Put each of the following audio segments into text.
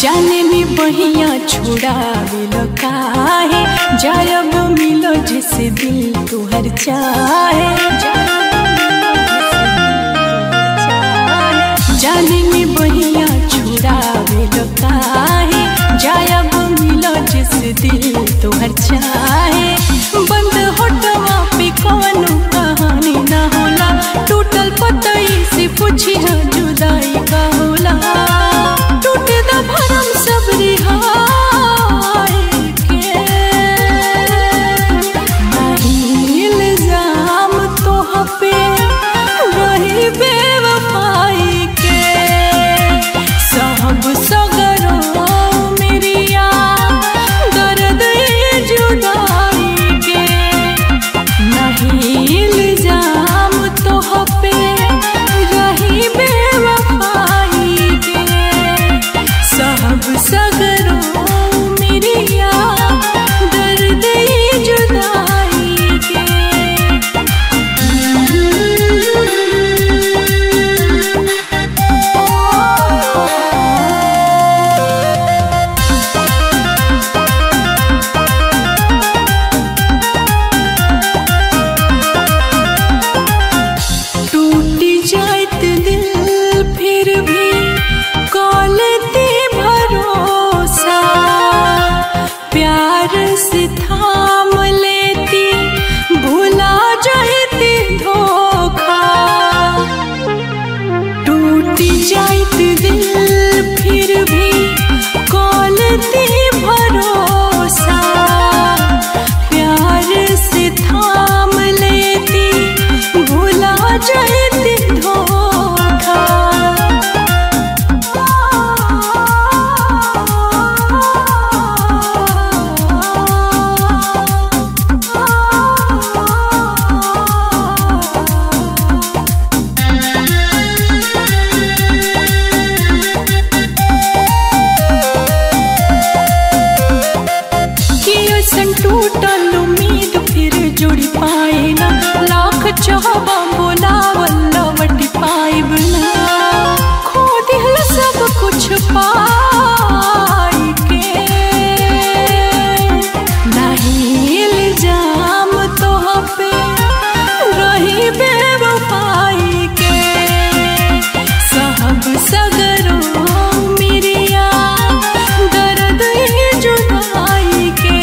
जाने में बहिया छुड़ावेल काहे, जायब मिलो जिसे दिल तुहर चाहे। जाने में बहिया छुड़ावेल काहे, जायब मिलो जिसे दिल तुहर चाहे। बंद होटवा पे कौनो कहानी ना होला, टूटल पतई से पूछी जुदाई का होला। टूटे दा भरम सब रिहाई के, नहीं इल्जाम तोह पे रही बेवफाई के। सब सगरो मेरिया दर्द ये जुदाई के, नहीं इल्जाम तोह पे रही बेवफाई के। सब सगरो मेरिया दर्द ये जुदाई के। टूटी जात दिल फिर भी कॉलती भरोसा, प्यार से थाम लेती भुला जाती धोखा। टूटी जात दिल फिर भी कॉलती भरोसा, प्यार से थाम लेती भुला जाती धोखा। टूटल उम्मीद फिर जुड़ पाए ना, लाख चाहबा बोलावल लौट पाइब ना। खो दिल सब कुछ पाई के, नहीं इल्जाम तोह पे रही बेवफाई के। सब सगरो मेरिया दर्द ये जुदाई के।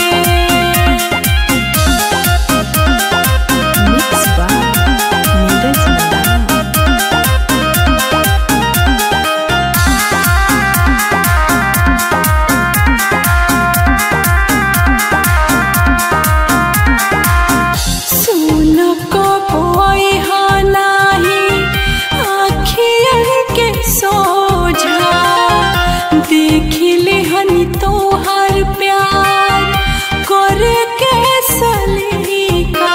देखिले हनी तोहार प्यार करे के सलीका,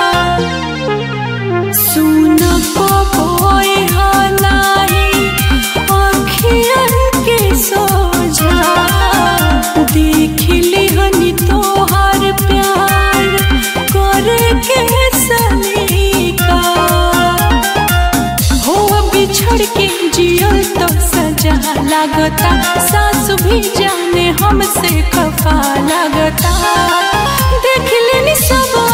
सुन को कोई हानाही आँखियन के सोझा। देखिले हनी तोहार प्यार करे के सलीका, हो बिछड़ के जियल तो सजा लागता। सास भी जाने हमसे खफा लागता, देख लेनी सब